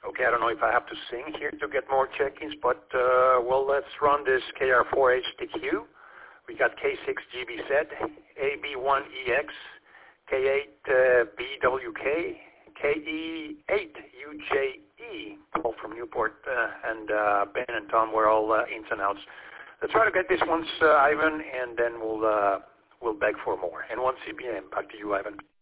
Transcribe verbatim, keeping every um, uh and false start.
Okay, I don't know if I have to sing here to get more check-ins, but, uh, well, let's run this K R four H T Q. We got K six G B Z, A B one E X, K eight uh, B W K, K E eight U J E, all from Newport, uh, and uh, Ben and Tom were all uh, ins and outs. Let's try to get this once, uh, Ivan, and then we'll uh, we'll beg for more. And one C B M. Back to you, Ivan.